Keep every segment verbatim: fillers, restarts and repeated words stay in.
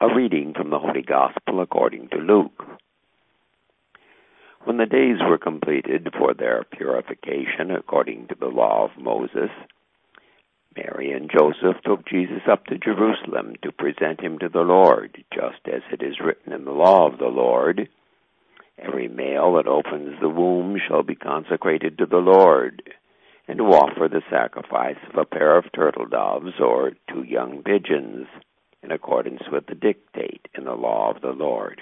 A reading from the Holy Gospel according to Luke. When the days were completed for their purification according to the law of Moses, Mary and Joseph took Jesus up to Jerusalem to present him to the Lord, just as it is written in the law of the Lord, "Every male that opens the womb shall be consecrated to the Lord, and to offer the sacrifice of a pair of turtle doves or two young pigeons, in accordance with the dictate in the law of the Lord."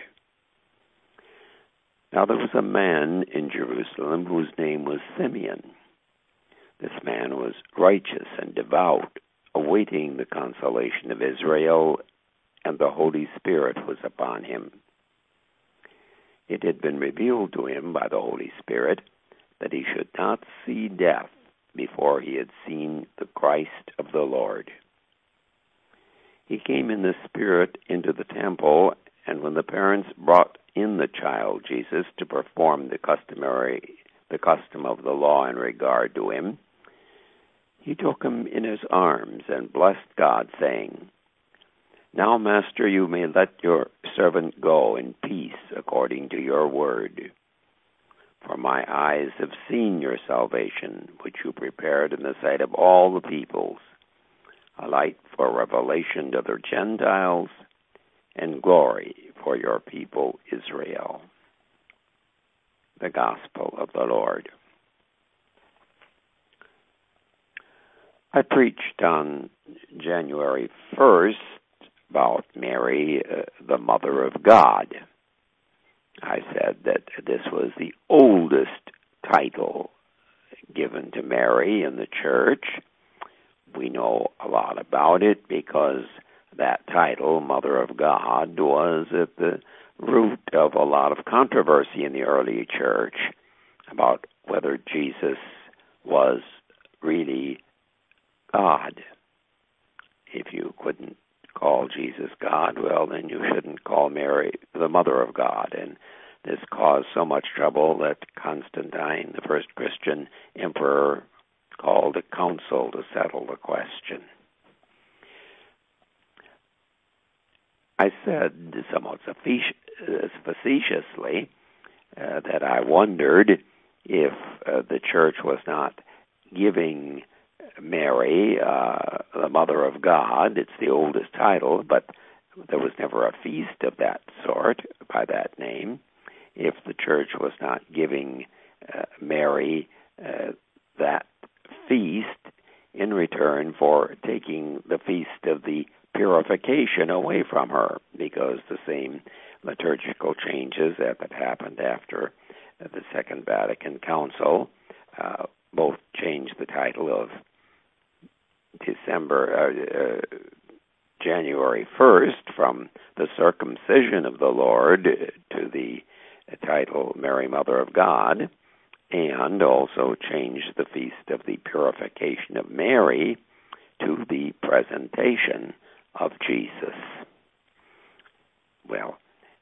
Now there was a man in Jerusalem whose name was Simeon. This man was righteous and devout, awaiting the consolation of Israel, and the Holy Spirit was upon him. It had been revealed to him by the Holy Spirit that he should not see death before he had seen the Christ of the Lord. He came in the Spirit into the temple, and when the parents brought in the child Jesus to perform the customary, the custom of the law in regard to him, he took him in his arms and blessed God, saying, "Now, Master, you may let your servant go in peace according to your word. For my eyes have seen your salvation, which you prepared in the sight of all the peoples, a light for revelation to the Gentiles, and glory for your people Israel." The Gospel of the Lord. I preached on January first about Mary, uh, the Mother of God. I said that this was the oldest title given to Mary in the church. We know a lot about it because that title, Mother of God, was at the root of a lot of controversy in the early church about whether Jesus was really God. If you couldn't call Jesus God, well, then you shouldn't call Mary the Mother of God. And this caused so much trouble that Constantine, the first Christian emperor, called a council to settle the question. I said somewhat facetiously uh, that I wondered if uh, the church was not giving Mary uh, the Mother of God. It's the oldest title, but there was never a feast of that sort by that name. If the church was not giving uh, Mary uh, that feast in return for taking the feast of the purification away from her, because the same liturgical changes that had happened after the Second Vatican Council uh, both changed the title of December, uh, uh, January first from the circumcision of the Lord to the title Mary, Mother of God, and also changed the feast of the purification of Mary to the presentation of Jesus. Well,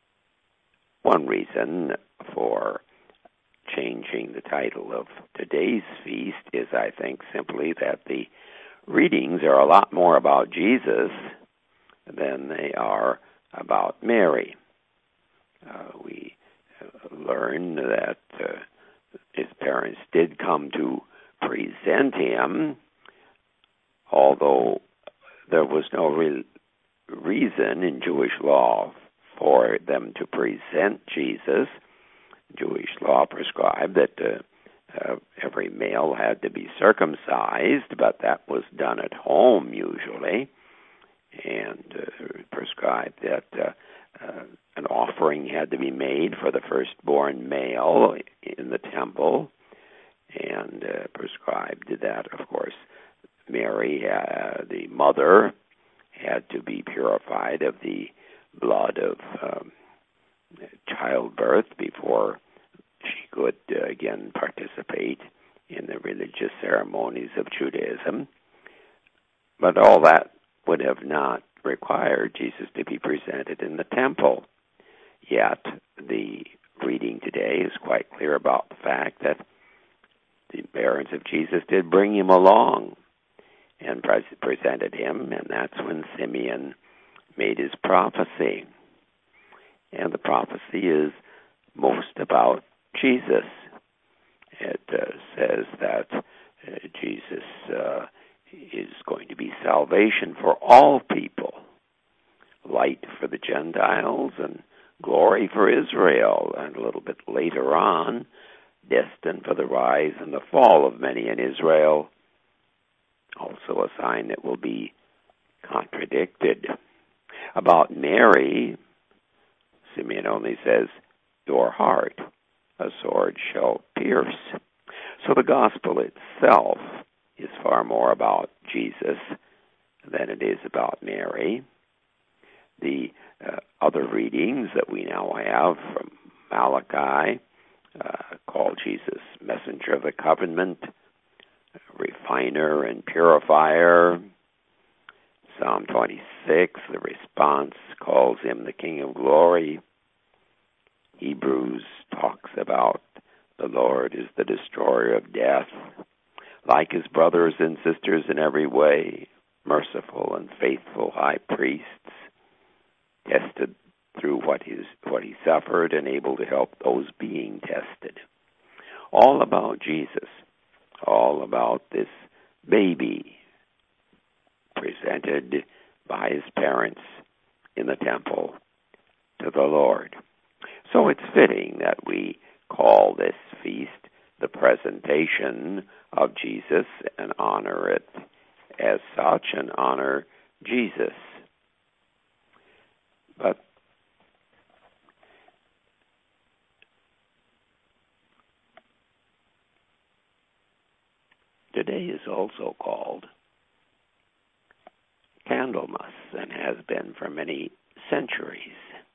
one reason for changing the title of today's feast is, I think, simply that the readings are a lot more about Jesus than they are about Mary. Uh, we learn that uh, his parents did come to present him, although there was no real reason in Jewish law for them to present Jesus. Jewish law prescribed that uh, uh, every male had to be circumcised, but that was done at home usually, and uh, prescribed that uh, uh, an offering had to be made for the firstborn male in the temple, and uh, prescribed that, of course, Mary, uh, the mother, had to be purified of the blood of um, childbirth before she could uh, again participate in the religious ceremonies of Judaism. But all that would have not required Jesus to be presented in the temple. Yet the reading today is quite clear about the fact that the parents of Jesus did bring him along and pre- presented him, and that's when Simeon made his prophecy. And the prophecy is most about Jesus. It uh, says that uh, Jesus uh, is going to be salvation for all people, light for the Gentiles and glory for Israel, and a little bit later on, destined for the rise and the fall of many in Israel, also a sign that will be contradicted. About Mary, Simeon only says, your heart a sword shall pierce. So the gospel itself is far more about Jesus than it is about Mary. The uh, other readings that we now have from Malachi uh, call Jesus messenger of the covenant, refiner and purifier. Psalm twenty-six, the response calls him the King of Glory. Hebrews talks about the Lord is the destroyer of death, like his brothers and sisters in every way, merciful and faithful high priests, tested through what, his, what he suffered and able to help those being tested. All about Jesus, all about this baby presented by his parents in the temple to the Lord. So it's fitting that we call this feast the presentation of Jesus and honor it as such and honor Jesus. But today is also called Candlemas and has been for many centuries.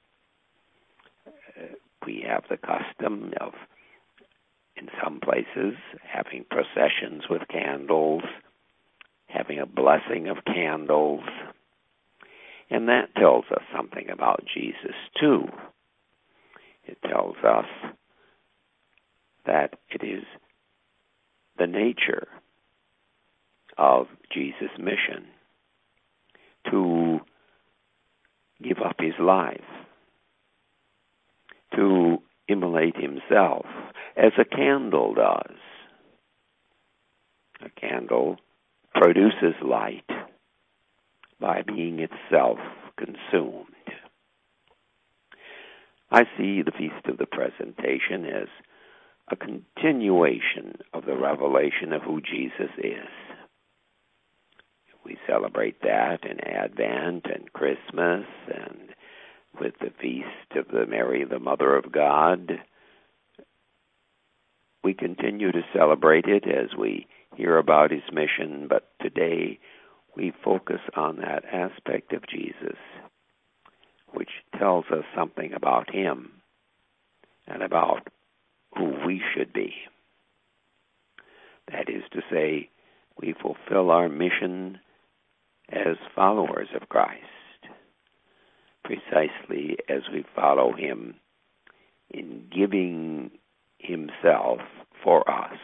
Uh, we have the custom of, in some places, having processions with candles, having a blessing of candles, and that tells us something about Jesus too. It tells us that it is the nature of Jesus' mission to give up his life, to immolate himself, as a candle does. A candle produces light by being itself consumed. I see the Feast of the Presentation as a continuation of the revelation of who Jesus is. We celebrate that in Advent and Christmas and with the Feast of the Mary, the Mother of God. We continue to celebrate it as we hear about his mission, but today we focus on that aspect of Jesus, which tells us something about him and about who we should be. That is to say, we fulfill our mission as followers of Christ, precisely as we follow him in giving himself for us.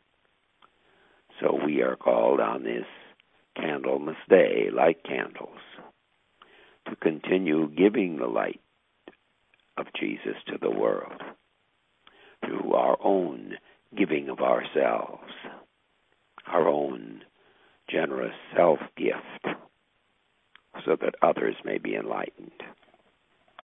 So we are called on this Candlemas Day, like candles, to continue giving the light of Jesus to the world through our own giving of ourselves, our own generous self-gift, so that others may be enlightened.